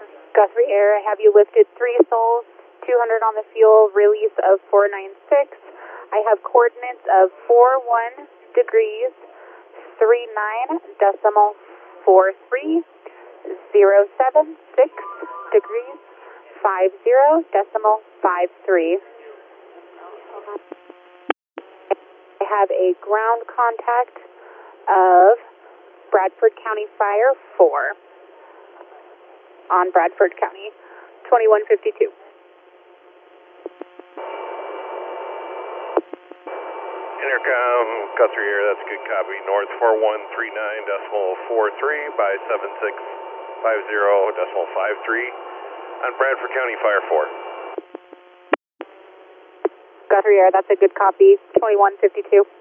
Guthrie Air, I have you lifted 3 souls, 200 on the fuel, release of 496. I have coordinates of 41 degrees, 39 decimal 43, 076 degrees, 50 decimal 53. I have a ground contact of Bradford County Fire 4 on Bradford County, 2152. Intercom, Guthrie Air, that's a good copy. North 4139 decimal 43 by 7650 decimal 53 on Bradford County Fire 4. Guthrie Air, that's a good copy, 2152.